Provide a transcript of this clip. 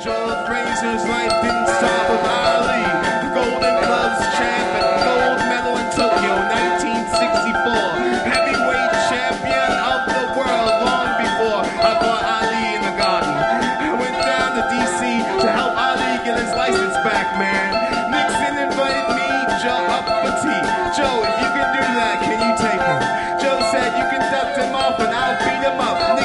Joe Frazier's life didn't stop with Ali, the Golden Gloves champ and gold medal in Tokyo 1964. Heavyweight champion of the world long before I fought Ali in the Garden. I went down to DC to help Ali get his license back, man. Nixon invited me, Joe, up for tea. Joe, if you can do that, can you take him? Joe said, you can dust him off and I'll beat him up.